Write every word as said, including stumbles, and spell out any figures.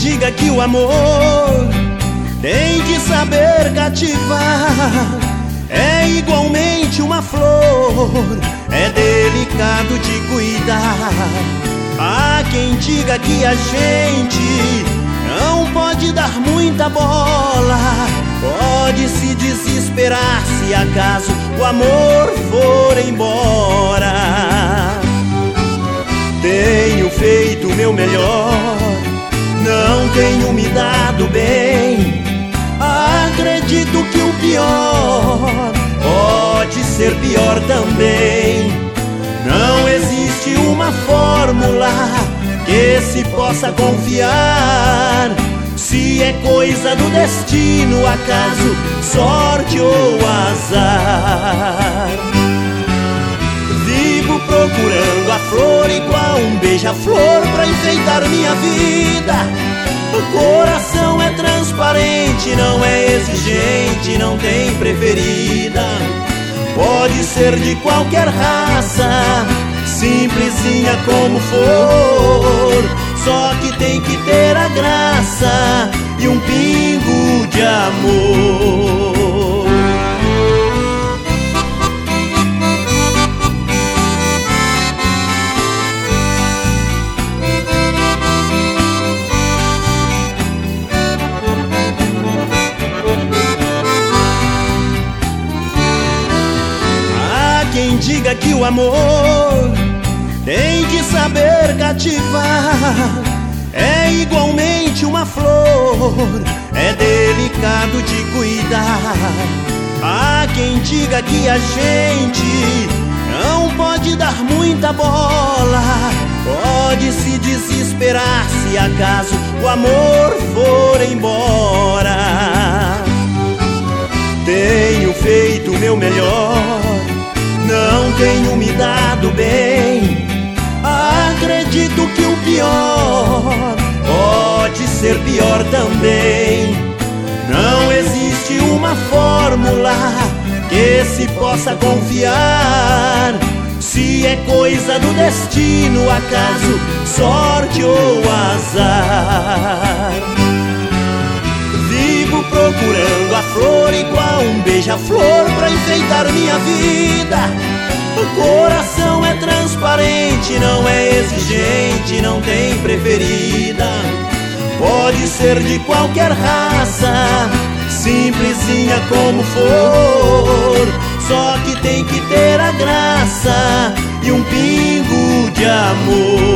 diga que o amor tem que saber cativar. É igualmente uma flor, é delicado de cuidar. Há quem diga que a gente não pode dar muita bola, pode se desesperar se acaso o amor for embora. Tenho feito o meu melhor, não tenho me dado bem. Acredito que o pior pode ser pior também. Não existe uma fórmula que se possa confiar. Se é coisa do destino, acaso, sorte ou azar. Vivo procurando a flor igual um beija-flor pra enfeitar minha vida. O coração é transparente, não é exigente, não tem preferida. Pode ser de qualquer raça, simplesinha como for, só que tem que ter a graça e um pingo de amor. Quem diga que o amor tem que saber cativar. É igualmente uma flor, é delicado de cuidar. Há quem diga que a gente não pode dar muita bola, pode se desesperar se acaso o amor for embora. Tenho feito o meu melhor, não tenho me dado bem. Acredito que o pior pode ser pior também. Não existe uma fórmula que se possa confiar. Se é coisa do destino, acaso, sorte ou azar. Vivo procurando a flor igual um beija-flor pra enfeitar minha vida. O coração é transparente, não é exigente, não tem preferida. Pode ser de qualquer raça, simplesinha como for, só que tem que ter a graça e um pingo de amor.